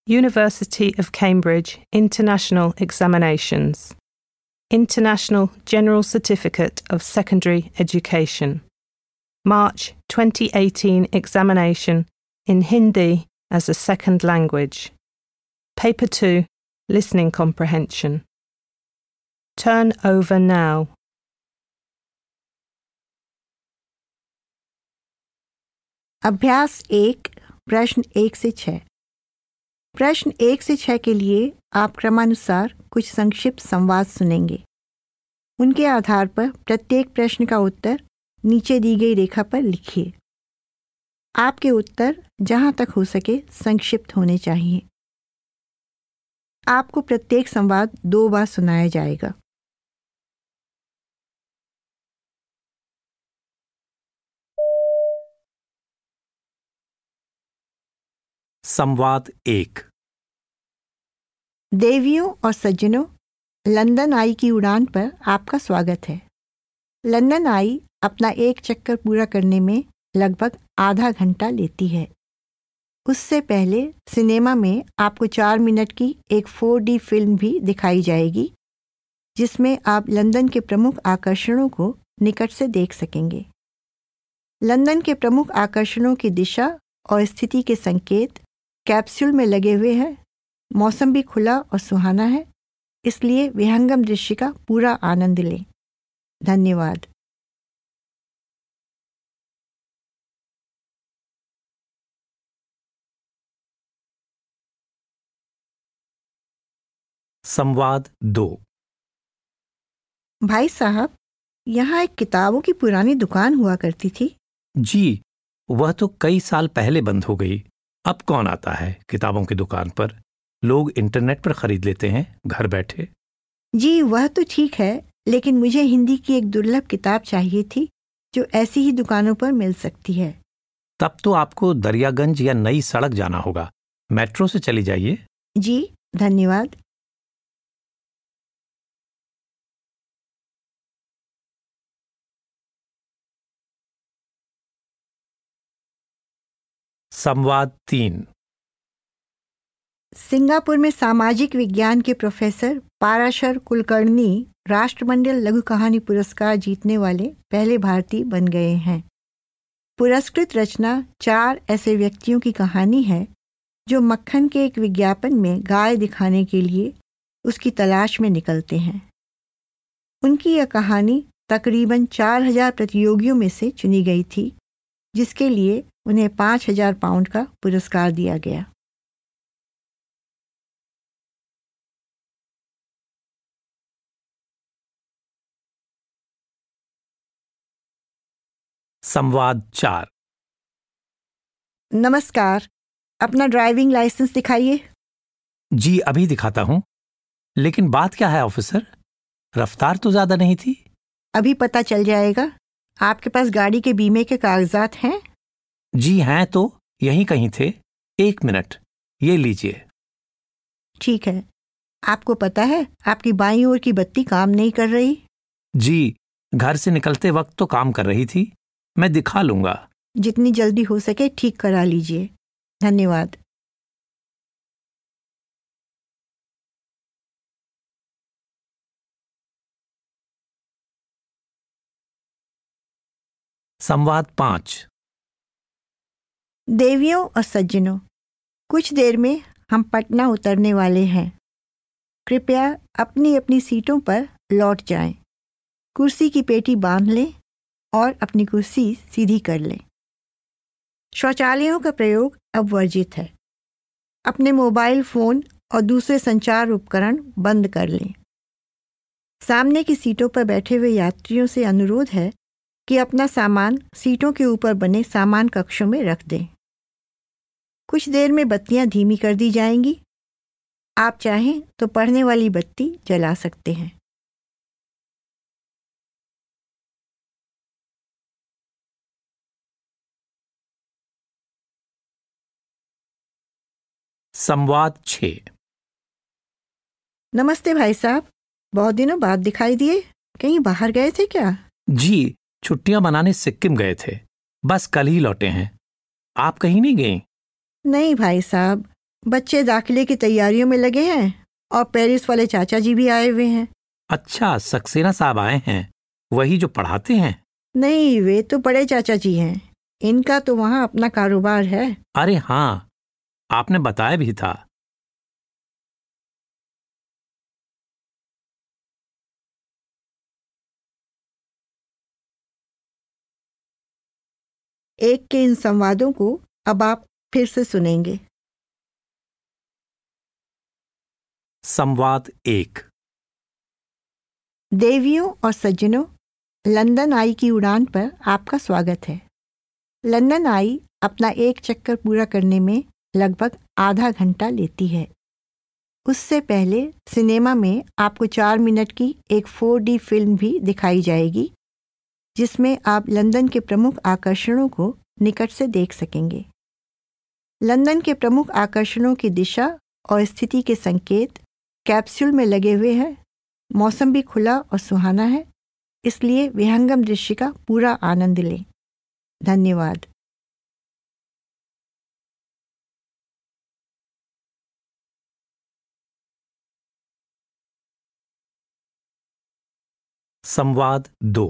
University of Cambridge International Examinations. International General Certificate of Secondary Education. March 2018 examination in Hindi as a second language. Paper 2, Listening Comprehension. Turn over now. अभ्यास 1 प्रश्न 1 से 6। प्रश्न 1 से 6 के लिए आप क्रमानुसार कुछ संक्षिप्त संवाद सुनेंगे। उनके आधार पर प्रत्येक प्रश्न का उत्तर नीचे दी गई रेखा पर लिखिए। आपके उत्तर जहां तक हो सके संक्षिप्त होने चाहिए। आपको प्रत्येक संवाद 2 बार सुनाया जाएगा। संवाद 1। देवियों और सज्जनों, लंदन आई की उड़ान पर आपका स्वागत है। लंदन आई अपना एक चक्कर पूरा करने में लगभग आधा घंटा लेती है। उससे पहले सिनेमा में आपको 4 मिनट की एक 4D फिल्म भी दिखाई जाएगी, जिसमें आप लंदन के प्रमुख आकर्षणों को निकट से देख सकेंगे। लंदन के प्रमुख आकर्षणों की दिशा और स्थिति के संकेत कैप्सूल में लगे हुए हैं। मौसम भी खुला और सुहाना है, इसलिए विहंगम दृश्य का पूरा आनंद लें। धन्यवाद। संवाद 2। भाई साहब, यहाँ एक किताबों की पुरानी दुकान हुआ करती थी। जी, वह तो कई साल पहले बंद हो गई। अब कौन आता है किताबों की दुकान पर? लोग इंटरनेट पर खरीद लेते हैं घर बैठे। जी, वह तो ठीक है, लेकिन मुझे हिंदी की एक दुर्लभ किताब चाहिए थी जो ऐसी ही दुकानों पर मिल सकती है। तब तो आपको दरियागंज या नई सड़क जाना होगा। मेट्रो से चली जाइए। जी, धन्यवाद। संवाद 3। सिंगापुर में सामाजिक विज्ञान के प्रोफेसर पाराशर कुलकर्णी राष्ट्रमंडल लघु कहानी पुरस्कार जीतने वाले पहले भारतीय बन गए हैं। पुरस्कृत रचना 4 ऐसे व्यक्तियों की कहानी है जो मक्खन के एक विज्ञापन में गाय दिखाने के लिए उसकी तलाश में निकलते हैं। उनकी यह कहानी तकरीबन 4000 प्रतियोगियों में से चुनी गई थी, जिसके लिए उन्हें 5000 पाउंड का पुरस्कार दिया गया। संवाद 4। नमस्कार, अपना ड्राइविंग लाइसेंस दिखाइए। जी, अभी दिखाता हूं। लेकिन बात क्या है ऑफिसर? रफ्तार तो ज्यादा नहीं थी। अभी पता चल जाएगा। आपके पास गाड़ी के बीमे के कागजात हैं? जी हैं, तो यहीं कहीं थे। 1 मिनट, ये लीजिए। ठीक है। आपको पता है आपकी बाईं ओर की बत्ती काम नहीं कर रही? जी, घर से निकलते वक्त तो काम कर रही थी। मैं दिखा लूंगा। जितनी जल्दी हो सके ठीक करा लीजिए। धन्यवाद। संवाद 5। देवियों और सज्जनों, कुछ देर में हम पटना उतरने वाले हैं। कृपया अपनी अपनी सीटों पर लौट जाएं। कुर्सी की पेटी बांध लें और अपनी कुर्सी सीधी कर लें। शौचालयों का प्रयोग अब वर्जित है। अपने मोबाइल फोन और दूसरे संचार उपकरण बंद कर लें। सामने की सीटों पर बैठे हुए यात्रियों से अनुरोध है कि अपना सामान सीटों के ऊपर बने सामान कक्षों में रख दें। कुछ देर में बत्तियां धीमी कर दी जाएंगी। आप चाहें तो पढ़ने वाली बत्ती जला सकते हैं। संवाद 6। नमस्ते भाई साहब, बहुत दिनों बाद दिखाई दिए। कहीं बाहर गए थे क्या? जी, छुट्टियां मनाने सिक्किम गए थे। बस कल ही लौटे हैं। आप कहीं नहीं गई? नहीं भाई साहब, बच्चे दाखिले की तैयारियों में लगे हैं और पेरिस वाले चाचा जी भी आए हुए हैं। अच्छा, सक्सेना साहब आए हैं, वही जो पढ़ाते हैं? नहीं, वे तो बड़े चाचा जी हैं। इनका तो वहाँ अपना कारोबार है। अरे हाँ, आपने बताया भी था। एक के इन संवादों को अब आप फिर से सुनेंगे। संवाद 1। देवियों और सज्जनों, लंदन आई की उड़ान पर आपका स्वागत है। लंदन आई अपना एक चक्कर पूरा करने में लगभग आधा घंटा लेती है। उससे पहले सिनेमा में आपको 4 मिनट की एक 4D फिल्म भी दिखाई जाएगी, जिसमें आप लंदन के प्रमुख आकर्षणों को निकट से देख सकेंगे। लंदन के प्रमुख आकर्षणों की दिशा और स्थिति के संकेत कैप्सूल में लगे हुए हैं। मौसम भी खुला और सुहाना है, इसलिए विहंगम दृश्य का पूरा आनंद लें। धन्यवाद। संवाद 2।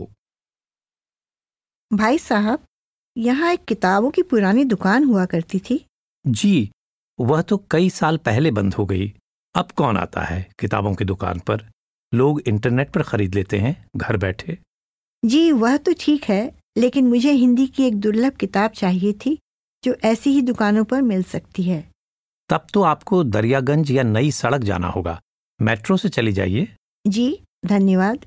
भाई साहब, यहाँ एक किताबों की पुरानी दुकान हुआ करती थी। जी, वह तो कई साल पहले बंद हो गई। अब कौन आता है किताबों की दुकान पर? लोग इंटरनेट पर खरीद लेते हैं घर बैठे। जी, वह तो ठीक है, लेकिन मुझे हिंदी की एक दुर्लभ किताब चाहिए थी जो ऐसी ही दुकानों पर मिल सकती है। तब तो आपको दरियागंज या नई सड़क जाना होगा। मेट्रो से चली जाइए। जी, धन्यवाद।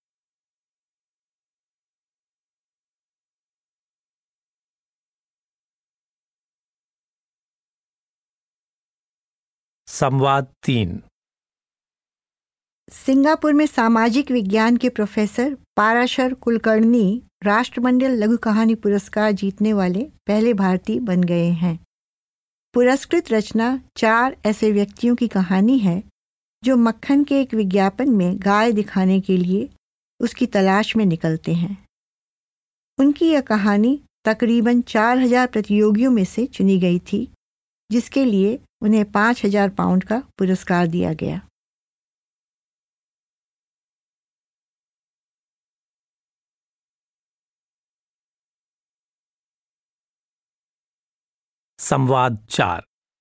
संवाद 3। सिंगापुर में सामाजिक विज्ञान के प्रोफेसर पाराशर कुलकर्णी राष्ट्रमंडल लघु कहानी पुरस्कार जीतने वाले पहले भारतीय बन गए हैं। पुरस्कृत रचना 4 ऐसे व्यक्तियों की कहानी है जो मक्खन के एक विज्ञापन में गाय दिखाने के लिए उसकी तलाश में निकलते हैं। उनकी यह कहानी तकरीबन 4000 प्रतियोगियों में से चुनी गई थी, जिसके लिए उन्हें 5000 पाउंड का पुरस्कार दिया गया। संवाद 4।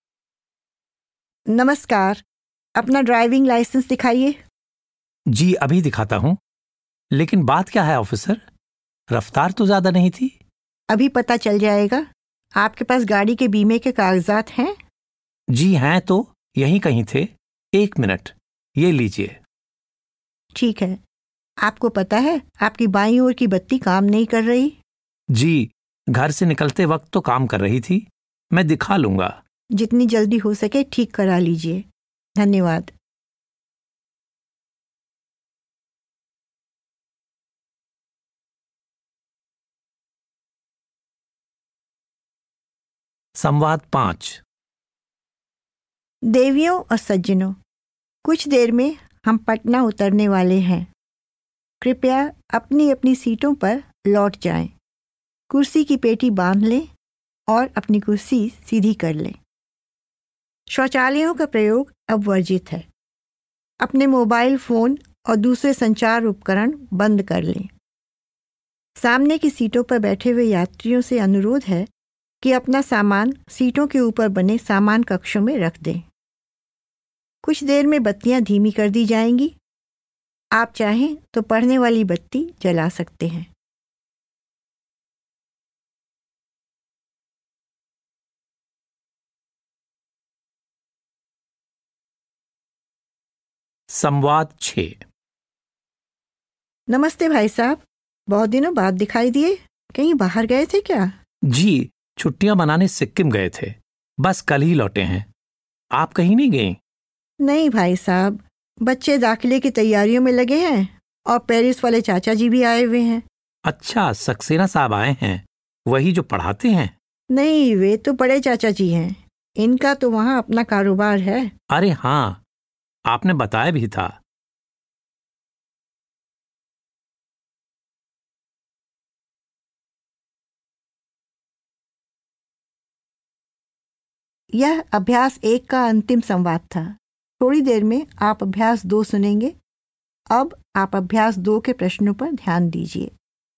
नमस्कार, अपना ड्राइविंग लाइसेंस दिखाइए। जी, अभी दिखाता हूं। लेकिन बात क्या है ऑफिसर? रफ्तार तो ज्यादा नहीं थी। अभी पता चल जाएगा। आपके पास गाड़ी के बीमे के कागजात हैं? जी हैं, तो यहीं कहीं थे। 1 मिनट, ये लीजिए। ठीक है। आपको पता है आपकी बाईं ओर की बत्ती काम नहीं कर रही? जी, घर से निकलते वक्त तो काम कर रही थी। मैं दिखा लूंगा। जितनी जल्दी हो सके ठीक करा लीजिए। धन्यवाद। संवाद 5। देवियों और सज्जनों, कुछ देर में हम पटना उतरने वाले हैं। कृपया अपनी अपनी सीटों पर लौट जाएं। कुर्सी की पेटी बांध लें और अपनी कुर्सी सीधी कर लें। शौचालयों का प्रयोग अब वर्जित है। अपने मोबाइल फोन और दूसरे संचार उपकरण बंद कर लें। सामने की सीटों पर बैठे हुए यात्रियों से अनुरोध है कि अपना सामान सीटों के ऊपर बने सामान कक्षों में रख दें। कुछ देर में बत्तियां धीमी कर दी जाएंगी। आप चाहें तो पढ़ने वाली बत्ती जला सकते हैं। संवाद 6। नमस्ते भाई साहब, बहुत दिनों बाद दिखाई दिए। कहीं बाहर गए थे क्या? जी, छुट्टियां मनाने सिक्किम गए थे। बस कल ही लौटे हैं। आप कहीं नहीं गई? नहीं भाई साहब, बच्चे दाखिले की तैयारियों में लगे हैं और पेरिस वाले चाचा जी भी आए हुए हैं। अच्छा, सक्सेना साहब आए हैं, वही जो पढ़ाते हैं? नहीं, वे तो बड़े चाचा जी हैं। इनका तो वहाँ अपना कारोबार है। अरे हाँ, आपने बताया भी था। यह अभ्यास 1 का अंतिम संवाद था। थोड़ी देर में आप अभ्यास 2 सुनेंगे। अब आप अभ्यास 2 के प्रश्नों पर ध्यान दीजिए।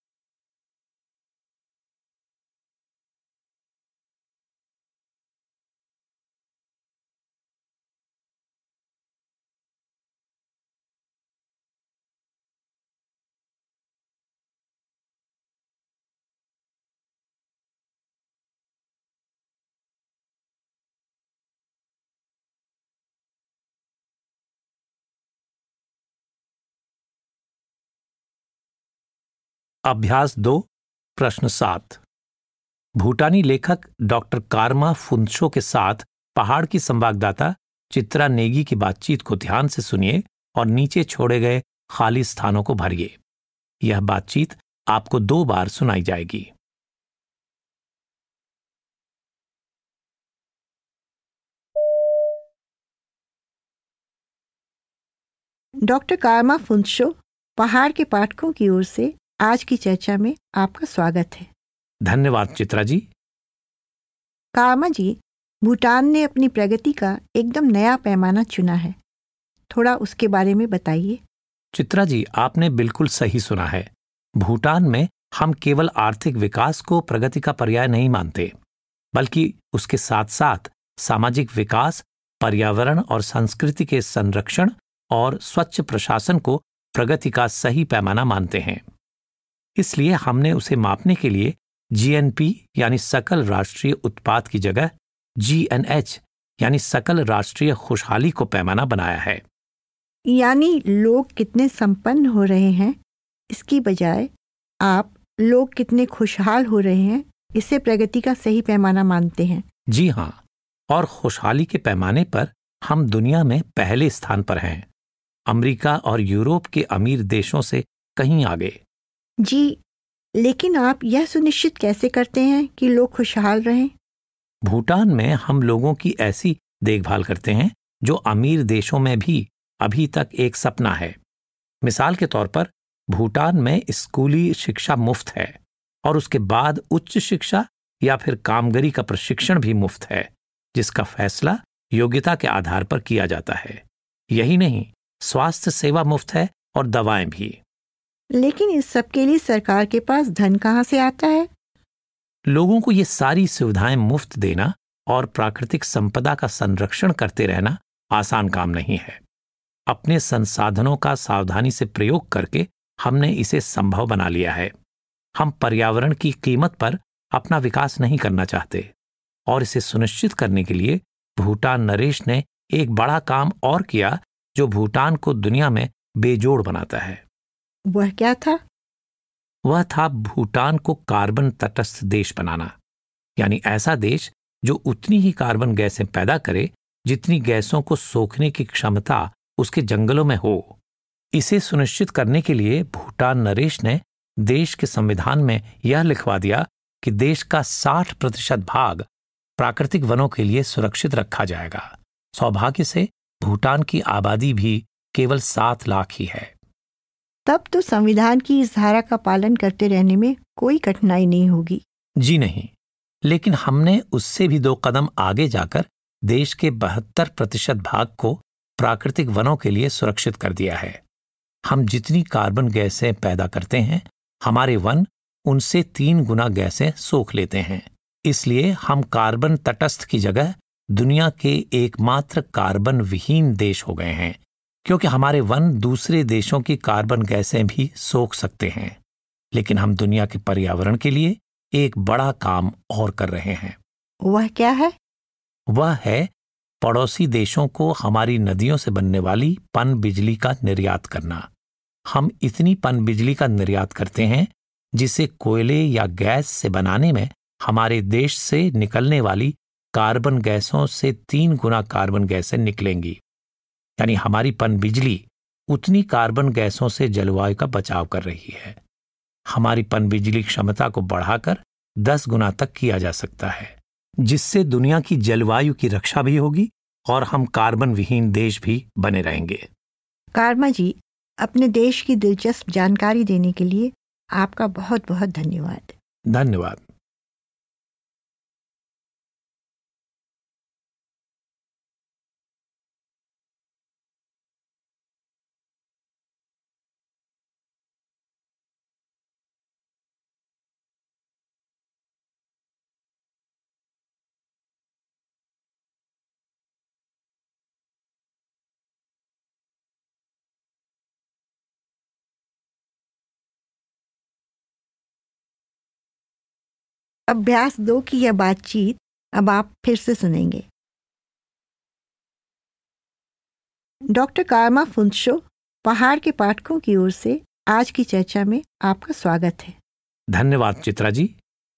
अभ्यास 2 प्रश्न 7। भूटानी लेखक डॉक्टर कारमा फुनत्सो के साथ पहाड़ की संवाददाता चित्रा नेगी की बातचीत को ध्यान से सुनिए और नीचे छोड़े गए खाली स्थानों को भरिए। यह बातचीत आपको 2 बार सुनाई जाएगी। डॉक्टर कारमा फुनत्सो, पहाड़ के पाठकों की ओर से आज की चर्चा में आपका स्वागत है। धन्यवाद चित्रा जी। कारमा जी, भूटान ने अपनी प्रगति का एकदम नया पैमाना चुना है। थोड़ा उसके बारे में बताइए। चित्रा जी, आपने बिल्कुल सही सुना है। भूटान में हम केवल आर्थिक विकास को प्रगति का पर्याय नहीं मानते, बल्कि उसके साथ साथ सामाजिक विकास, पर्यावरण और संस्कृति के संरक्षण और स्वच्छ प्रशासन को प्रगति का सही पैमाना मानते हैं। इसलिए हमने उसे मापने के लिए जीएनपी यानी सकल राष्ट्रीय उत्पाद की जगह जीएनएच यानी सकल राष्ट्रीय खुशहाली को पैमाना बनाया है। यानी लोग कितने संपन्न हो रहे हैं, इसकी बजाय आप लोग कितने खुशहाल हो रहे हैं, इसे प्रगति का सही पैमाना मानते हैं। जी हाँ, और खुशहाली के पैमाने पर हम दुनिया में पहले स्थान पर हैं, अमेरिका और यूरोप के अमीर देशों से कहीं आगे। जी, लेकिन आप यह सुनिश्चित कैसे करते हैं कि लोग खुशहाल रहें? भूटान में हम लोगों की ऐसी देखभाल करते हैं जो अमीर देशों में भी अभी तक एक सपना है। मिसाल के तौर पर भूटान में स्कूली शिक्षा मुफ्त है और उसके बाद उच्च शिक्षा या फिर कामगरी का प्रशिक्षण भी मुफ्त है, जिसका फैसला योग्यता के आधार पर किया जाता है। यही नहीं, स्वास्थ्य सेवा मुफ्त है और दवाएं भी। लेकिन इस सब के लिए सरकार के पास धन कहाँ से आता है? लोगों को ये सारी सुविधाएं मुफ्त देना और प्राकृतिक संपदा का संरक्षण करते रहना आसान काम नहीं है। अपने संसाधनों का सावधानी से प्रयोग करके हमने इसे संभव बना लिया है। हम पर्यावरण की कीमत पर अपना विकास नहीं करना चाहते और इसे सुनिश्चित करने के लिए भूटान नरेश ने एक बड़ा काम और किया जो भूटान को दुनिया में बेजोड़ बनाता है। वह क्या था? वह था भूटान को कार्बन तटस्थ देश बनाना, यानी ऐसा देश जो उतनी ही कार्बन गैसें पैदा करे जितनी गैसों को सोखने की क्षमता उसके जंगलों में हो। इसे सुनिश्चित करने के लिए भूटान नरेश ने देश के संविधान में यह लिखवा दिया कि देश का 60% भाग प्राकृतिक वनों के लिए सुरक्षित रखा जाएगा। सौभाग्य से भूटान की आबादी भी केवल 7 लाख ही है। तब तो संविधान की इस धारा का पालन करते रहने में कोई कठिनाई नहीं होगी। जी नहीं, लेकिन हमने उससे भी 2 कदम आगे जाकर देश के 72% भाग को प्राकृतिक वनों के लिए सुरक्षित कर दिया है। हम जितनी कार्बन गैसें पैदा करते हैं, हमारे वन उनसे 3 गुना गैसें सोख लेते हैं। इसलिए हम कार्बन तटस्थ की जगह दुनिया के एकमात्र कार्बन विहीन देश हो गए हैं, क्योंकि हमारे वन दूसरे देशों की कार्बन गैसें भी सोख सकते हैं। लेकिन हम दुनिया के पर्यावरण के लिए एक बड़ा काम और कर रहे हैं। वह क्या है? वह है पड़ोसी देशों को हमारी नदियों से बनने वाली पन बिजली का निर्यात करना। हम इतनी पन बिजली का निर्यात करते हैं जिसे कोयले या गैस से बनाने में हमारे देश से निकलने वाली कार्बन गैसों से 3 गुना कार्बन गैसें निकलेंगी। यानी हमारी पन बिजली उतनी कार्बन गैसों से जलवायु का बचाव कर रही है। हमारी पन बिजली क्षमता को बढ़ाकर 10 गुना तक किया जा सकता है, जिससे दुनिया की जलवायु की रक्षा भी होगी और हम कार्बन विहीन देश भी बने रहेंगे। कारमा जी, अपने देश की दिलचस्प जानकारी देने के लिए आपका बहुत बहुत धन्यवाद। धन्यवाद। अभ्यास 2 की यह बातचीत अब आप फिर से सुनेंगे। डॉक्टर कार्मा फुंसो, पहाड़ के पाठकों की ओर से आज की चर्चा में आपका स्वागत है। धन्यवाद चित्रा जी।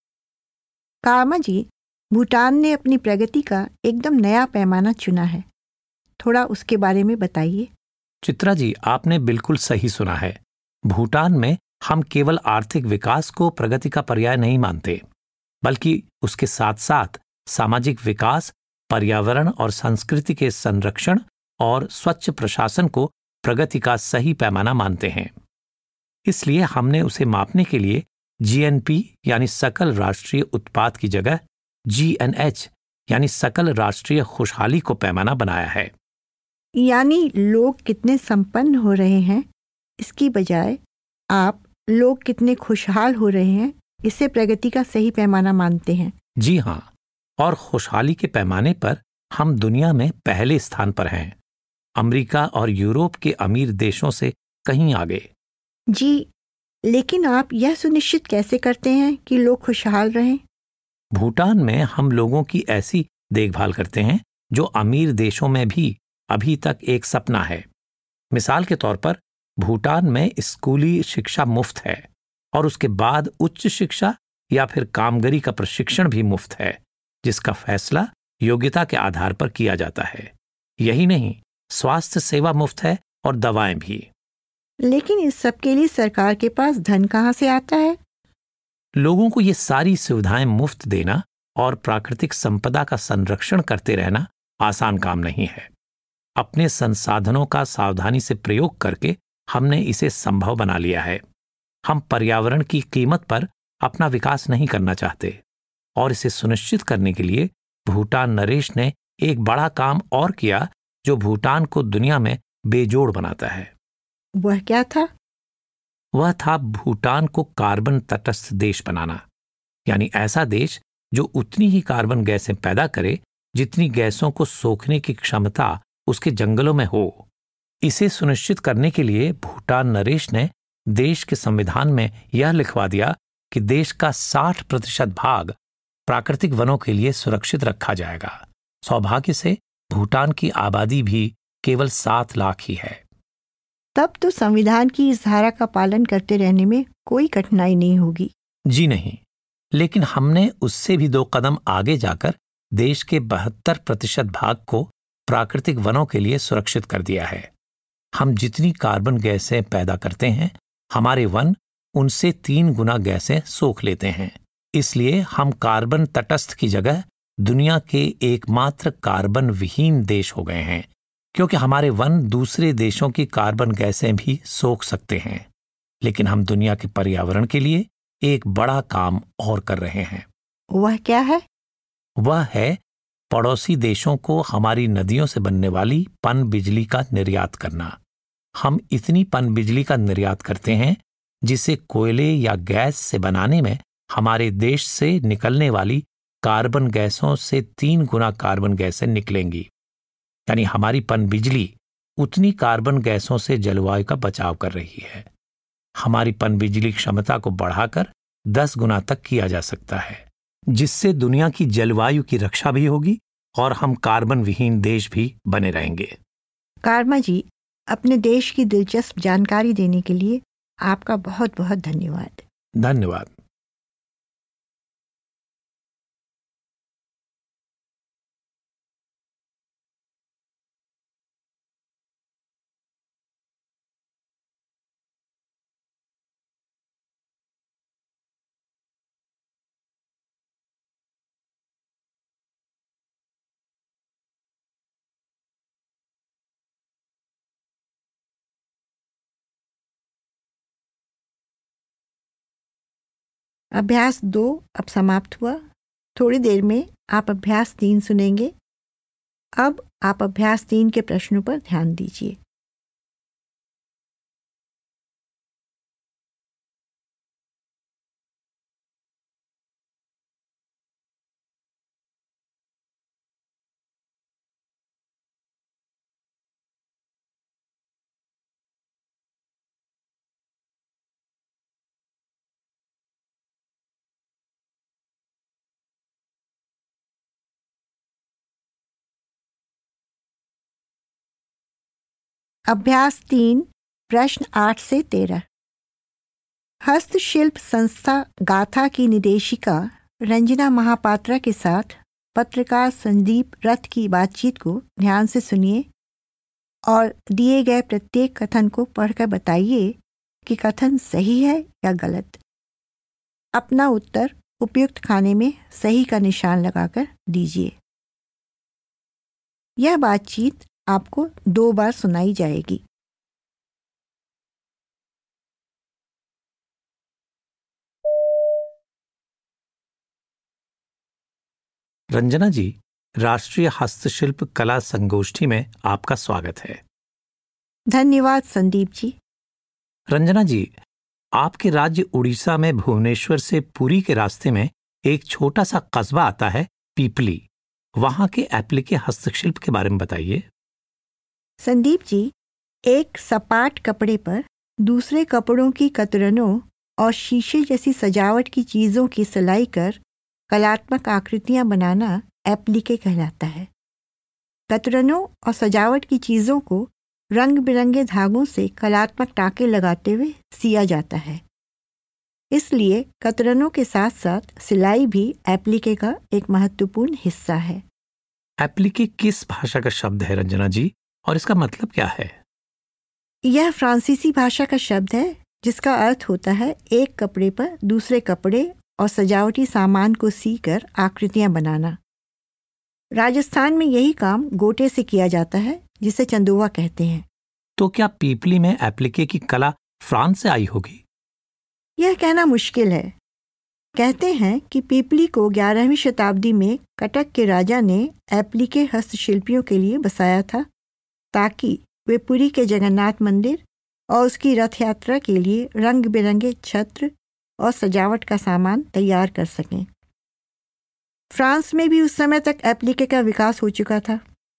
कार्मा जी, भूटान ने अपनी प्रगति का एकदम नया पैमाना चुना है। थोड़ा उसके बारे में बताइए। चित्रा जी, आपने बिल्कुल सही सुना है। भूटान में हम केवल आर्थिक विकास को प्रगति का पर्याय नहीं मानते, बल्कि उसके साथ साथ सामाजिक विकास, पर्यावरण और संस्कृति के संरक्षण और स्वच्छ प्रशासन को प्रगति का सही पैमाना मानते हैं। इसलिए हमने उसे मापने के लिए जीएनपी यानी सकल राष्ट्रीय उत्पाद की जगह जीएनएच यानी सकल राष्ट्रीय खुशहाली को पैमाना बनाया है। यानी लोग कितने संपन्न हो रहे हैं, इसकी बजाय आप लोग कितने खुशहाल हो रहे हैं, इसे प्रगति का सही पैमाना मानते हैं। जी हाँ, और खुशहाली के पैमाने पर हम दुनिया में पहले स्थान पर हैं, अमेरिका और यूरोप के अमीर देशों से कहीं आगे। जी, लेकिन आप यह सुनिश्चित कैसे करते हैं कि लोग खुशहाल रहें? भूटान में हम लोगों की ऐसी देखभाल करते हैं जो अमीर देशों में भी अभी तक एक सपना है। मिसाल के तौर पर भूटान में स्कूली शिक्षा मुफ्त है और उसके बाद उच्च शिक्षा या फिर कामगरी का प्रशिक्षण भी मुफ्त है, जिसका फैसला योग्यता के आधार पर किया जाता है। यही नहीं, स्वास्थ्य सेवा मुफ्त है और दवाएं भी। लेकिन इस सब के लिए सरकार के पास धन कहाँ से आता है? लोगों को ये सारी सुविधाएं मुफ्त देना और प्राकृतिक संपदा का संरक्षण करते रहना आसान काम नहीं है। अपने संसाधनों का सावधानी से प्रयोग करके हमने इसे संभव बना लिया है। हम पर्यावरण की कीमत पर अपना विकास नहीं करना चाहते और इसे सुनिश्चित करने के लिए भूटान नरेश ने एक बड़ा काम और किया जो भूटान को दुनिया में बेजोड़ बनाता है। वह क्या था? वह था भूटान को कार्बन तटस्थ देश बनाना, यानी ऐसा देश जो उतनी ही कार्बन गैसें पैदा करे जितनी गैसों को सोखने की क्षमता उसके जंगलों में हो। इसे सुनिश्चित करने के लिए भूटान नरेश ने देश के संविधान में यह लिखवा दिया कि देश का 60% भाग प्राकृतिक वनों के लिए सुरक्षित रखा जाएगा। सौभाग्य से भूटान की आबादी भी केवल 7 लाख ही है। तब तो संविधान की इस धारा का पालन करते रहने में कोई कठिनाई नहीं होगी। जी नहीं, लेकिन हमने उससे भी 2 कदम आगे जाकर देश के 72% भाग को प्राकृतिक वनों के लिए सुरक्षित कर दिया है। हम जितनी कार्बन गैसें पैदा करते हैं, हमारे वन उनसे 3 गुना गैसें सोख लेते हैं। इसलिए हम कार्बन तटस्थ की जगह दुनिया के एकमात्र कार्बन विहीन देश हो गए हैं, क्योंकि हमारे वन दूसरे देशों की कार्बन गैसें भी सोख सकते हैं। लेकिन हम दुनिया के पर्यावरण के लिए एक बड़ा काम और कर रहे हैं। वह क्या है? वह है पड़ोसी देशों को हमारी नदियों से बनने वाली पन बिजली का निर्यात करना। हम इतनी पन बिजली का निर्यात करते हैं जिसे कोयले या गैस से बनाने में हमारे देश से निकलने वाली कार्बन गैसों से 3 गुना कार्बन गैसें निकलेंगी। यानी हमारी पन बिजली उतनी कार्बन गैसों से जलवायु का बचाव कर रही है। हमारी पन बिजली क्षमता को बढ़ाकर 10 गुना तक किया जा सकता है, जिससे दुनिया की जलवायु की रक्षा भी होगी और हम कार्बन विहीन देश भी बने रहेंगे। कार्मा जी, अपने देश की दिलचस्प जानकारी देने के लिए आपका बहुत बहुत धन्यवाद। धन्यवाद। अभ्यास 2 अब समाप्त हुआ। थोड़ी देर में आप अभ्यास 3 सुनेंगे। अब आप अभ्यास 3 के प्रश्नों पर ध्यान दीजिए। अभ्यास 3 प्रश्न 8 से 13। हस्तशिल्प संस्था गाथा की निदेशिका रंजना महापात्रा के साथ पत्रकार संदीप रथ की बातचीत को ध्यान से सुनिए और दिए गए प्रत्येक कथन को पढ़कर बताइए कि कथन सही है या गलत। अपना उत्तर उपयुक्त खाने में सही का निशान लगाकर दीजिए। यह बातचीत आपको 2 बार सुनाई जाएगी। रंजना जी, राष्ट्रीय हस्तशिल्प कला संगोष्ठी में आपका स्वागत है। धन्यवाद संदीप जी। रंजना जी, आपके राज्य उड़ीसा में भुवनेश्वर से पुरी के रास्ते में एक छोटा सा कस्बा आता है पीपली। वहां के एप्लिके हस्तशिल्प के बारे में बताइए। संदीप जी, एक सपाट कपड़े पर दूसरे कपड़ों की कतरनों और शीशे जैसी सजावट की चीजों की सिलाई कर कलात्मक आकृतियां बनाना एप्लिके कहलाता है। कतरनों और सजावट की चीजों को रंग बिरंगे धागों से कलात्मक टाके लगाते हुए सिया जाता है। इसलिए कतरनों के साथ साथ सिलाई भी एप्लिके का एक महत्वपूर्ण हिस्सा है। एप्लिके किस भाषा का शब्द है रंजना जी, और इसका मतलब क्या है? यह फ्रांसीसी भाषा का शब्द है जिसका अर्थ होता है एक कपड़े पर दूसरे कपड़े और सजावटी सामान को सीकर आकृतियां बनाना। राजस्थान में यही काम गोटे से किया जाता है जिसे चंदोवा कहते हैं। तो क्या पीपली में एप्लिके की कला फ्रांस से आई होगी? यह कहना मुश्किल है। कहते हैं कि पीपली को 11वीं शताब्दी में कटक के राजा ने एप्लिके हस्तशिल्पियों के लिए बसाया था ताकि वे पुरी के जगन्नाथ मंदिर और उसकी रथ यात्रा के लिए रंग बिरंगे छत्र और सजावट का सामान तैयार कर सकें। फ्रांस में भी उस समय तक एप्लिके का विकास हो चुका था,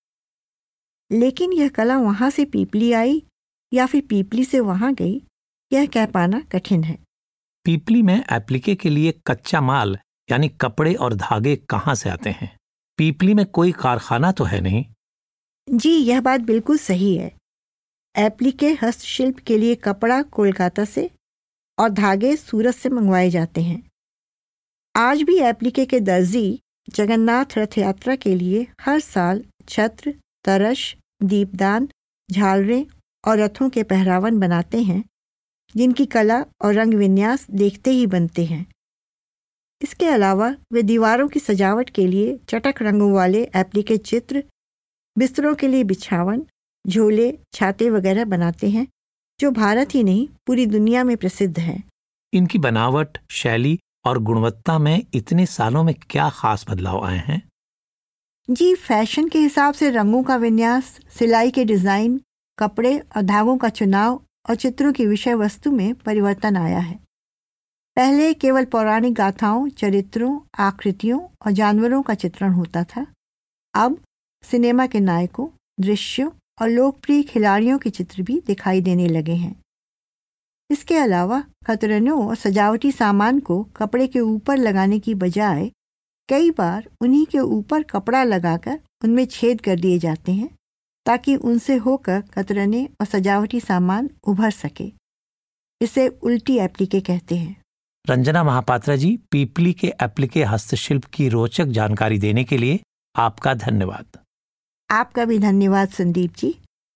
लेकिन यह कला वहां से पीपली आई या फिर पीपली से वहां गई, यह कह पाना कठिन है। पीपली में एप्लिके के लिए कच्चा माल यानी कपड़े और धागे कहाँ से आते हैं? पीपली में कोई कारखाना तो है नहीं? जी, यह बात बिल्कुल सही है। एप्लिके हस्तशिल्प के लिए कपड़ा कोलकाता से और धागे सूरत से मंगवाए जाते हैं। आज भी एप्लिके के दर्जी जगन्नाथ रथ यात्रा के लिए हर साल छत्र, तरश, दीपदान, झालरें और रथों के पहरावन बनाते हैं जिनकी कला और रंग विन्यास देखते ही बनते हैं। इसके अलावा वे दीवारों की सजावट के लिए चटक रंगों वाले एप्लिके चित्र, बिस्तरों के लिए बिछावन, झोले, छाते वगैरह बनाते हैं जो भारत ही नहीं पूरी दुनिया में प्रसिद्ध हैं। इनकी बनावट, शैली और गुणवत्ता में इतने सालों में क्या खास बदलाव आए हैं? जी, फैशन के हिसाब से रंगों का विन्यास, सिलाई के डिज़ाइन, कपड़े और धागों का चुनाव और चित्रों की विषय वस्तु में परिवर्तन आया है। पहले केवल पौराणिक गाथाओं, चरित्रों, आकृतियों और जानवरों का चित्रण होता था। अब सिनेमा के नायकों, दृश्यों और लोकप्रिय खिलाड़ियों के चित्र भी दिखाई देने लगे हैं। इसके अलावा कतरनों और सजावटी सामान को कपड़े के ऊपर लगाने की बजाय कई बार उन्हीं के ऊपर कपड़ा लगाकर उनमें छेद कर दिए जाते हैं ताकि उनसे होकर कतरने और सजावटी सामान उभर सके। इसे उल्टी एप्लिके कहते हैं। रंजना महापात्रा जी, पीपली के एप्लिके हस्तशिल्प की रोचक जानकारी देने के लिए आपका धन्यवाद। आपका भी धन्यवाद संदीप जी।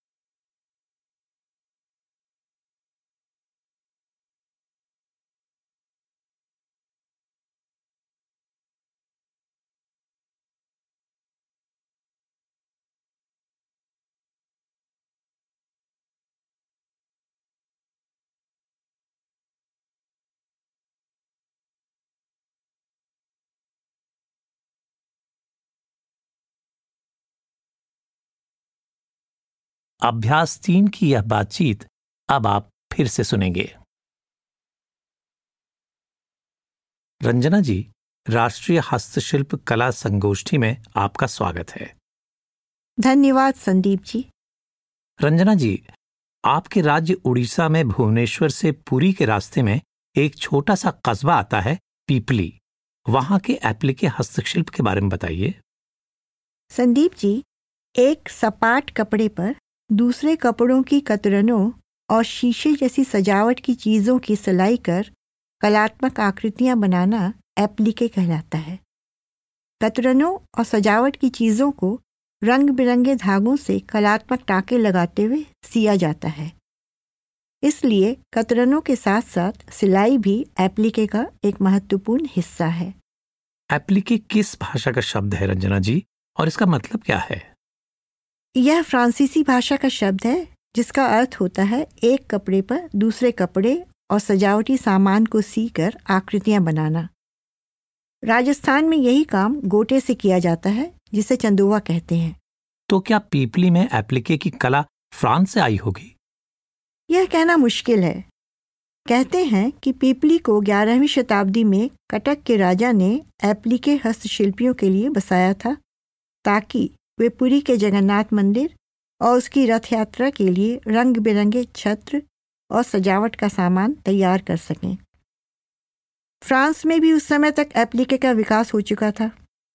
अभ्यास 3 की यह बातचीत अब आप फिर से सुनेंगे। रंजना जी, राष्ट्रीय हस्तशिल्प कला संगोष्ठी में आपका स्वागत है। धन्यवाद संदीप जी। रंजना जी, आपके राज्य उड़ीसा में भुवनेश्वर से पुरी के रास्ते में एक छोटा सा कस्बा आता है पीपली। वहां के एप्लिके हस्तशिल्प के बारे में बताइए। संदीप जी, एक सपाट कपड़े पर दूसरे कपड़ों की कतरनों और शीशे जैसी सजावट की चीज़ों की सिलाई कर कलात्मक आकृतियां बनाना एप्लीके कहलाता है। कतरनों और सजावट की चीज़ों को रंग बिरंगे धागों से कलात्मक टाके लगाते हुए सिया जाता है। इसलिए कतरनों के साथ साथ सिलाई भी एप्लीके का एक महत्वपूर्ण हिस्सा है। एप्लीके किस भाषा का शब्द है रंजना जी, और इसका मतलब क्या है? यह फ्रांसीसी भाषा का शब्द है जिसका अर्थ होता है एक कपड़े पर दूसरे कपड़े और सजावटी सामान को सीकर आकृतियां बनाना। राजस्थान में यही काम गोटे से किया जाता है जिसे चंदोवा कहते हैं। तो क्या पीपली में एप्लीके की कला फ्रांस से आई होगी? यह कहना मुश्किल है। कहते हैं कि पीपली को 11वीं शताब्दी में कटक के राजा ने एप्लीके हस्तशिल्पियों के लिए बसाया था ताकि वे पुरी के जगन्नाथ मंदिर और उसकी रथ यात्रा के लिए रंग बिरंगे छत्र और सजावट का सामान तैयार कर सकें। फ्रांस में भी उस समय तक एप्लीके का विकास हो चुका था,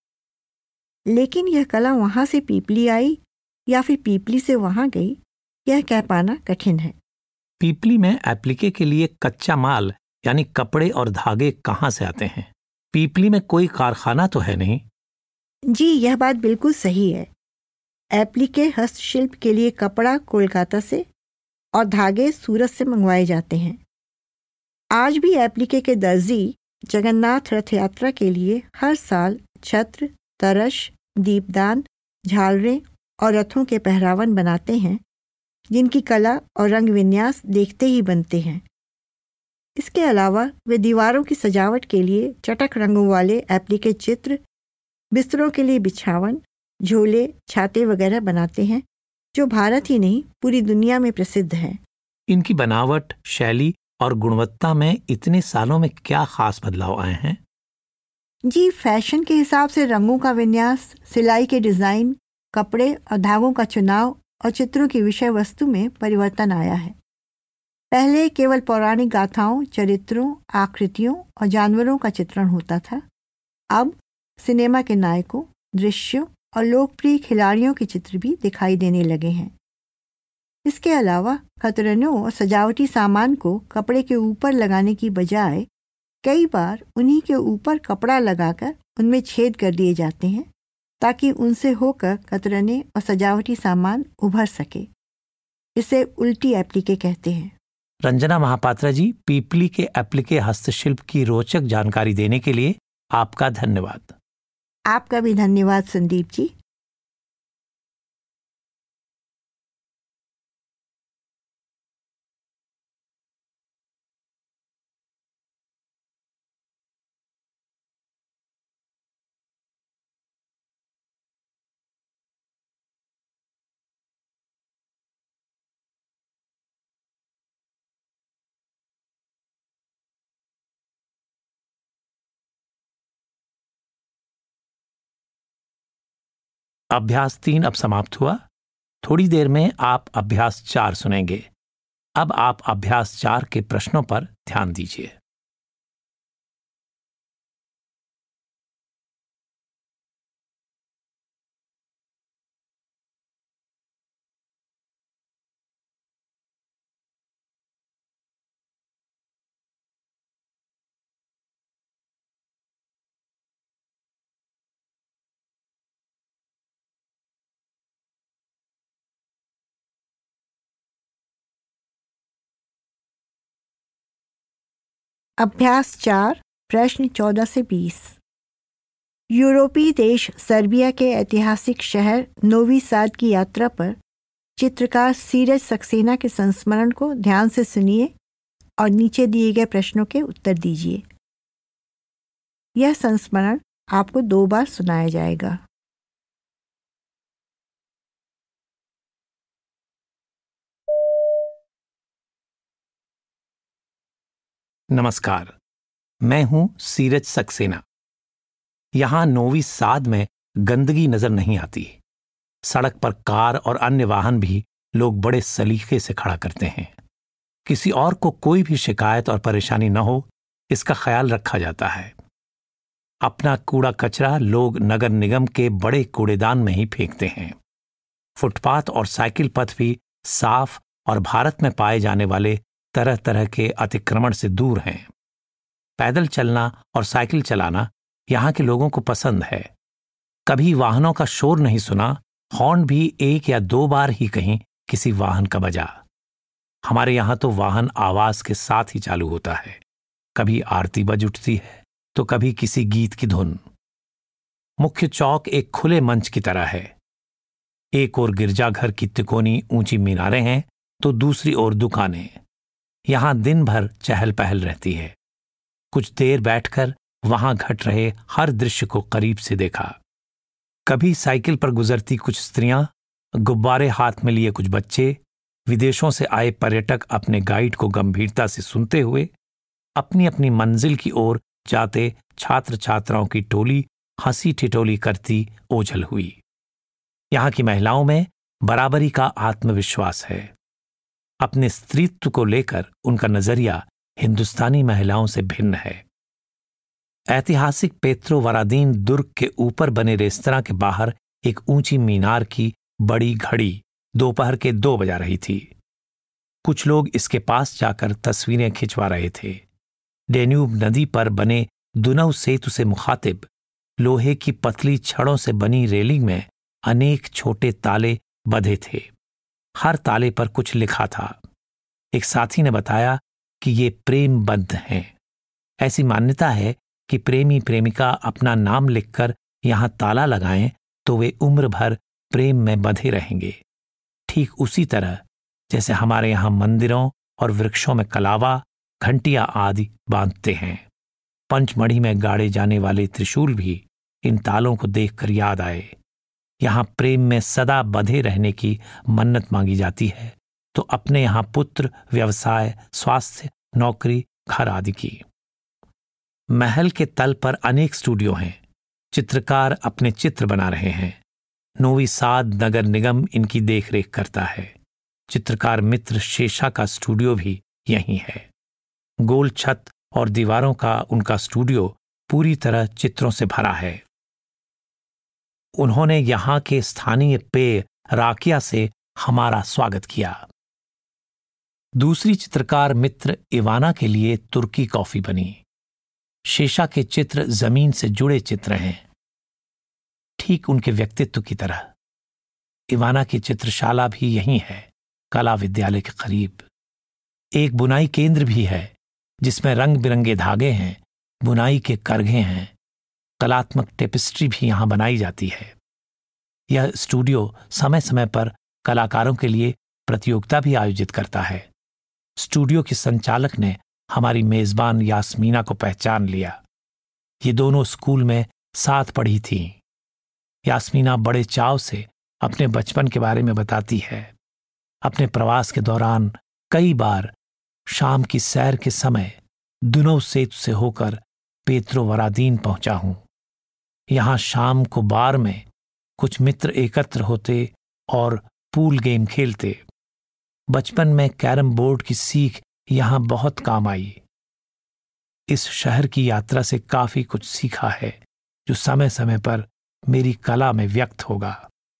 लेकिन यह कला वहां से पीपली आई या फिर पीपली से वहां गई, यह कह पाना कठिन है। पीपली में एप्लीके के लिए कच्चा माल यानी कपड़े और धागे कहाँ से आते हैं? पीपली में कोई कारखाना तो है नहीं? जी, यह बात बिल्कुल सही है। एप्लीके हस्तशिल्प के लिए कपड़ा कोलकाता से और धागे सूरत से मंगवाए जाते हैं। आज भी एप्लीके के दर्जी जगन्नाथ रथ यात्रा के लिए हर साल छत्र, तरश, दीपदान, झालरें और रथों के पहरावन बनाते हैं जिनकी कला और रंग विन्यास देखते ही बनते हैं। इसके अलावा वे दीवारों की सजावट के लिए चटक रंगों वाले एप्लीके चित्र, बिस्तरों के लिए बिछावन, झोले, छाते वगैरह बनाते हैं जो भारत ही नहीं पूरी दुनिया में प्रसिद्ध हैं। इनकी बनावट, शैली और गुणवत्ता में इतने सालों में क्या खास बदलाव आए हैं? जी, फैशन के हिसाब से रंगों का विन्यास, सिलाई के डिज़ाइन, कपड़े और धागों का चुनाव और चित्रों की विषय वस्तु में परिवर्तन आया है। पहले केवल पौराणिक गाथाओं, चरित्रों, आकृतियों और जानवरों का चित्रण होता था। अब सिनेमा के नायकों, दृश्यों और लोकप्रिय खिलाड़ियों के चित्र भी दिखाई देने लगे हैं। इसके अलावा कतरनों और सजावटी सामान को कपड़े के ऊपर लगाने की बजाय कई बार उन्हीं के ऊपर कपड़ा लगाकर उनमें छेद कर दिए जाते हैं ताकि उनसे होकर कतरने और सजावटी सामान उभर सके। इसे उल्टी एप्लीके कहते हैं। रंजना महापात्रा जी, पीपली के एप्लीके हस्तशिल्प की रोचक जानकारी देने के लिए आपका धन्यवाद। आपका भी धन्यवाद संदीप जी। अभ्यास 3 अब समाप्त हुआ। थोड़ी देर में आप अभ्यास 4 सुनेंगे। अब आप अभ्यास 4 के प्रश्नों पर ध्यान दीजिए। अभ्यास 4, प्रश्न 14 से 20। यूरोपीय देश सर्बिया के ऐतिहासिक शहर नोवी साद की यात्रा पर चित्रकार सीरज सक्सेना के संस्मरण को ध्यान से सुनिए और नीचे दिए गए प्रश्नों के उत्तर दीजिए। यह संस्मरण आपको 2 बार सुनाया जाएगा। नमस्कार, मैं हूं सीरज सक्सेना। यहां नोवी साद में गंदगी नजर नहीं आती। सड़क पर कार और अन्य वाहन भी लोग बड़े सलीके से खड़ा करते हैं। किसी और को कोई भी शिकायत और परेशानी न हो, इसका ख्याल रखा जाता है। अपना कूड़ा कचरा लोग नगर निगम के बड़े कूड़ेदान में ही फेंकते हैं। फुटपाथ और साइकिल पथ भी साफ और भारत में पाए जाने वाले तरह तरह के अतिक्रमण से दूर हैं। पैदल चलना और साइकिल चलाना यहाँ के लोगों को पसंद है। कभी वाहनों का शोर नहीं सुना, हॉर्न भी 1 या 2 बार ही कहीं किसी वाहन का बजा। हमारे यहाँ तो वाहन आवाज के साथ ही चालू होता है। कभी आरती बज उठती है तो कभी किसी गीत की धुन। मुख्य चौक एक खुले मंच की तरह है। एक ओर गिरजाघर की तिकोनी ऊंची मीनारें हैं तो दूसरी ओर दुकानें। यहां दिन भर चहल पहल रहती है। कुछ देर बैठकर वहां घट रहे हर दृश्य को करीब से देखा। कभी साइकिल पर गुजरती कुछ स्त्रियां, गुब्बारे हाथ में लिए कुछ बच्चे, विदेशों से आए पर्यटक अपने गाइड को गंभीरता से सुनते हुए अपनी अपनी मंजिल की ओर जाते छात्र छात्राओं की टोली हंसी ठिठोली करती ओझल हुई। यहां की महिलाओं में बराबरी का आत्मविश्वास है। अपने स्त्रीत्व को लेकर उनका नजरिया हिंदुस्तानी महिलाओं से भिन्न है। ऐतिहासिक पेत्रो वरादीन दुर्ग के ऊपर बने रेस्तरां के बाहर एक ऊंची मीनार की बड़ी घड़ी दोपहर के 2 बजा रही थी। कुछ लोग इसके पास जाकर तस्वीरें खिंचवा रहे थे। डेन्यूब नदी पर बने दुनव सेतु से मुखातिब लोहे की पतली छड़ों से बनी रेलिंग में अनेक छोटे ताले बंधे थे। हर ताले पर कुछ लिखा था। एक साथी ने बताया कि ये प्रेम बंध हैं। ऐसी मान्यता है कि प्रेमी प्रेमिका अपना नाम लिखकर यहां ताला लगाएं तो वे उम्र भर प्रेम में बंधे रहेंगे। ठीक उसी तरह जैसे हमारे यहां मंदिरों और वृक्षों में कलावा, घंटियां आदि बांधते हैं। पंचमढ़ी में गाड़े जाने वाले त्रिशूल भी इन तालों को देखकर याद आए। यहां प्रेम में सदा बंधे रहने की मन्नत मांगी जाती है तो अपने यहां पुत्र, व्यवसाय, स्वास्थ्य, नौकरी, घर आदि की। महल के तल पर अनेक स्टूडियो हैं। चित्रकार अपने चित्र बना रहे हैं। नोवी साद नगर निगम इनकी देखरेख करता है। चित्रकार मित्र शेषा का स्टूडियो भी यहीं है। गोल छत और दीवारों का उनका स्टूडियो पूरी तरह चित्रों से भरा है। उन्होंने यहां के स्थानीय पेय राकिया से हमारा स्वागत किया। दूसरी चित्रकार मित्र इवाना के लिए तुर्की कॉफी बनी। शेषा के चित्र जमीन से जुड़े चित्र हैं, ठीक उनके व्यक्तित्व की तरह। इवाना की चित्रशाला भी यहीं है, कला विद्यालय के करीब। एक बुनाई केंद्र भी है जिसमें रंग बिरंगे धागे हैं, बुनाई के करघे हैं। कलात्मक टेपिस्ट्री भी यहां बनाई जाती है। यह स्टूडियो समय समय पर कलाकारों के लिए प्रतियोगिता भी आयोजित करता है। स्टूडियो की संचालक ने हमारी मेजबान यास्मीना को पहचान लिया। ये दोनों स्कूल में साथ पढ़ी थीं। यास्मीना बड़े चाव से अपने बचपन के बारे में बताती है। अपने प्रवास के दौरान कई बार शाम की सैर के समय दुनव सेतु से होकर पेत्रो वरादीन पहुंचा हूं। यहां शाम को बार में कुछ मित्र एकत्र होते और पूल गेम खेलते। बचपन में कैरम बोर्ड की सीख यहां बहुत काम आई। इस शहर की यात्रा से काफी कुछ सीखा है जो समय समय पर मेरी कला में व्यक्त होगा।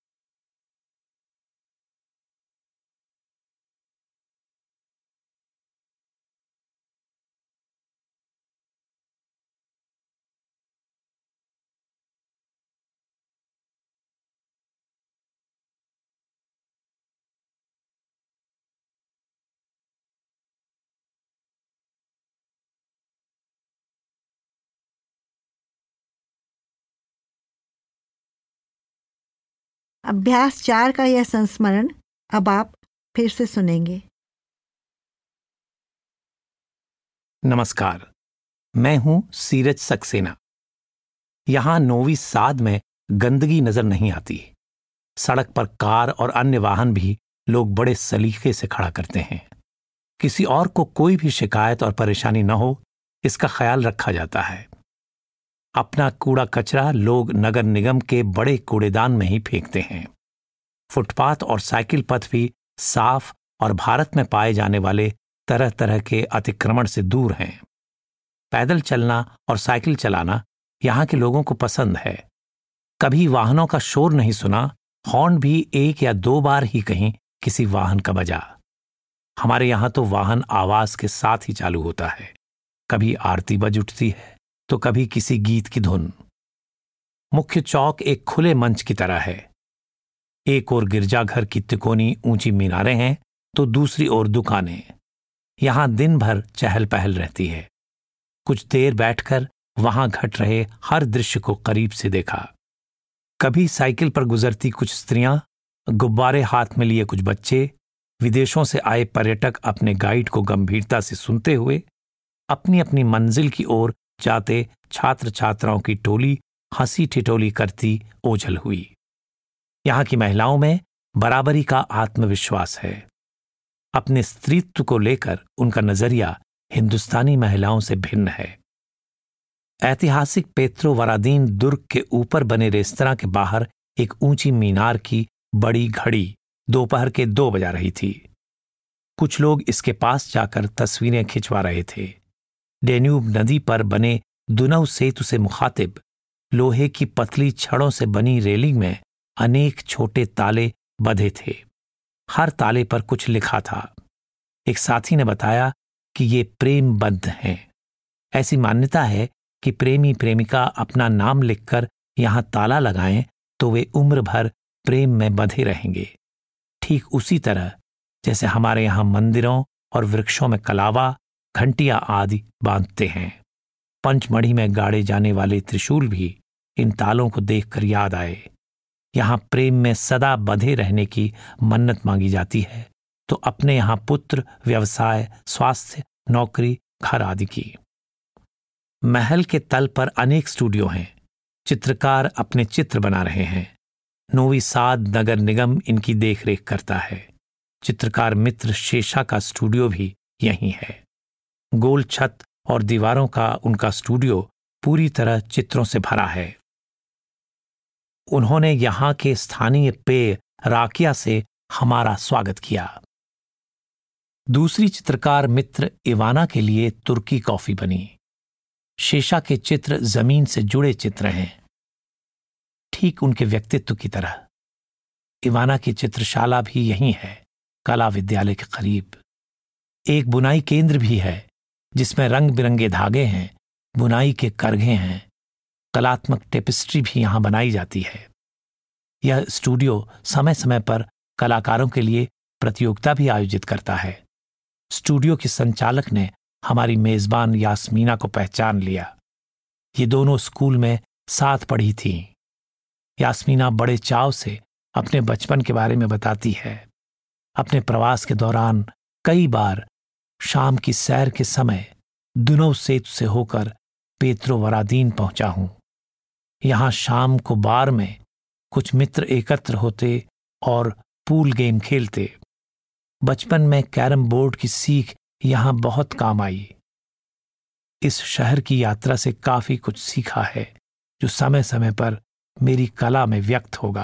अभ्यास 4 का यह संस्मरण अब आप फिर से सुनेंगे। नमस्कार, मैं हूं सीरज सक्सेना। यहां नोवी साद में गंदगी नजर नहीं आती। सड़क पर कार और अन्य वाहन भी लोग बड़े सलीके से खड़ा करते हैं। किसी और को कोई भी शिकायत और परेशानी न हो, इसका ख्याल रखा जाता है। अपना कूड़ा कचरा लोग नगर निगम के बड़े कूड़ेदान में ही फेंकते हैं। फुटपाथ और साइकिल पथ भी साफ और भारत में पाए जाने वाले तरह तरह के अतिक्रमण से दूर हैं। पैदल चलना और साइकिल चलाना यहाँ के लोगों को पसंद है। कभी वाहनों का शोर नहीं सुना, हॉर्न भी 1 या 2 बार ही कहीं किसी वाहन का बजा। हमारे यहां तो वाहन आवाज के साथ ही चालू होता है। कभी आरती बज उठती है तो कभी किसी गीत की धुन। मुख्य चौक एक खुले मंच की तरह है। एक ओर गिरजाघर की तिकोनी ऊंची मीनारें हैं तो दूसरी ओर दुकानें। यहां दिन भर चहल पहल रहती है। कुछ देर बैठकर वहां घट रहे हर दृश्य को करीब से देखा। कभी साइकिल पर गुजरती कुछ स्त्रियां, गुब्बारे हाथ में लिए कुछ बच्चे, विदेशों से आए पर्यटक अपने गाइड को गंभीरता से सुनते हुए, अपनी अपनी मंजिल की ओर जाते छात्र छात्राओं की टोली हंसी ठिठोली करती ओझल हुई। यहां की महिलाओं में बराबरी का आत्मविश्वास है। अपने स्त्रीत्व को लेकर उनका नजरिया हिंदुस्तानी महिलाओं से भिन्न है। ऐतिहासिक पेत्रो वरादीन दुर्ग के ऊपर बने रेस्तरां के बाहर एक ऊंची मीनार की बड़ी घड़ी दोपहर के 2 बजा रही थी। कुछ लोग इसके पास जाकर तस्वीरें खिंचवा रहे थे। डेन्यूब नदी पर बने दुनव सेतु से मुखातिब लोहे की पतली छड़ों से बनी रेलिंग में अनेक छोटे ताले बंधे थे। हर ताले पर कुछ लिखा था। एक साथी ने बताया कि ये प्रेम बंध हैं। ऐसी मान्यता है कि प्रेमी प्रेमिका अपना नाम लिखकर यहां ताला लगाएं तो वे उम्र भर प्रेम में बंधे रहेंगे। ठीक उसी तरह जैसे हमारे यहां मंदिरों और वृक्षों में कलावा, घंटियां आदि बांधते हैं। पंचमढ़ी में गाड़े जाने वाले त्रिशूल भी इन तालों को देखकर याद आए। यहां प्रेम में सदा बंधे रहने की मन्नत मांगी जाती है तो अपने यहां पुत्र, व्यवसाय, स्वास्थ्य, नौकरी, घर आदि की। महल के तल पर अनेक स्टूडियो हैं। चित्रकार अपने चित्र बना रहे हैं। नोवी साद नगर निगम इनकी देखरेख करता है। चित्रकार मित्र शेषा का स्टूडियो भी यहीं है। गोल छत और दीवारों का उनका स्टूडियो पूरी तरह चित्रों से भरा है। उन्होंने यहां के स्थानीय पेय राकिया से हमारा स्वागत किया। दूसरी चित्रकार मित्र इवाना के लिए तुर्की कॉफी बनी। शेषा के चित्र जमीन से जुड़े चित्र हैं, ठीक उनके व्यक्तित्व की तरह। इवाना की चित्रशाला भी यहीं है, कला विद्यालय के करीब। एक बुनाई केंद्र भी है जिसमें रंग बिरंगे धागे हैं, बुनाई के करघे हैं। कलात्मक टेपिस्ट्री भी यहां बनाई जाती है। यह स्टूडियो समय समय पर कलाकारों के लिए प्रतियोगिता भी आयोजित करता है। स्टूडियो के संचालक ने हमारी मेजबान यास्मीना को पहचान लिया। ये दोनों स्कूल में साथ पढ़ी थीं। यास्मीना बड़े चाव से अपने बचपन के बारे में बताती है। अपने प्रवास के दौरान कई बार शाम की सैर के समय दुनव सेतु से होकर पेत्रो वरादीन पहुंचा हूं। यहां शाम को बार में कुछ मित्र एकत्र होते और पूल गेम खेलते। बचपन में कैरम बोर्ड की सीख यहां बहुत काम आई। इस शहर की यात्रा से काफी कुछ सीखा है जो समय समय पर मेरी कला में व्यक्त होगा।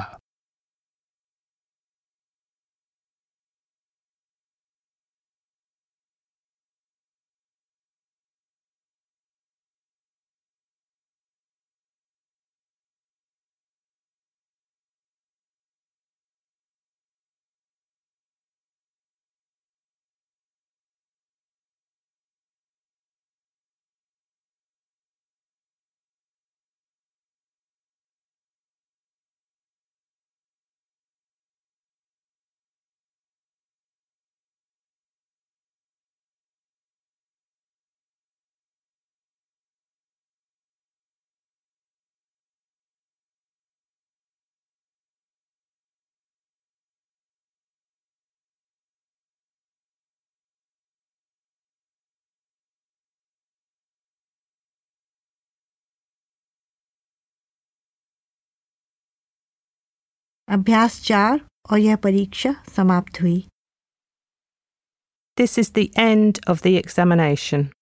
अभ्यास 4 और यह परीक्षा समाप्त हुई। This is the end of the examination.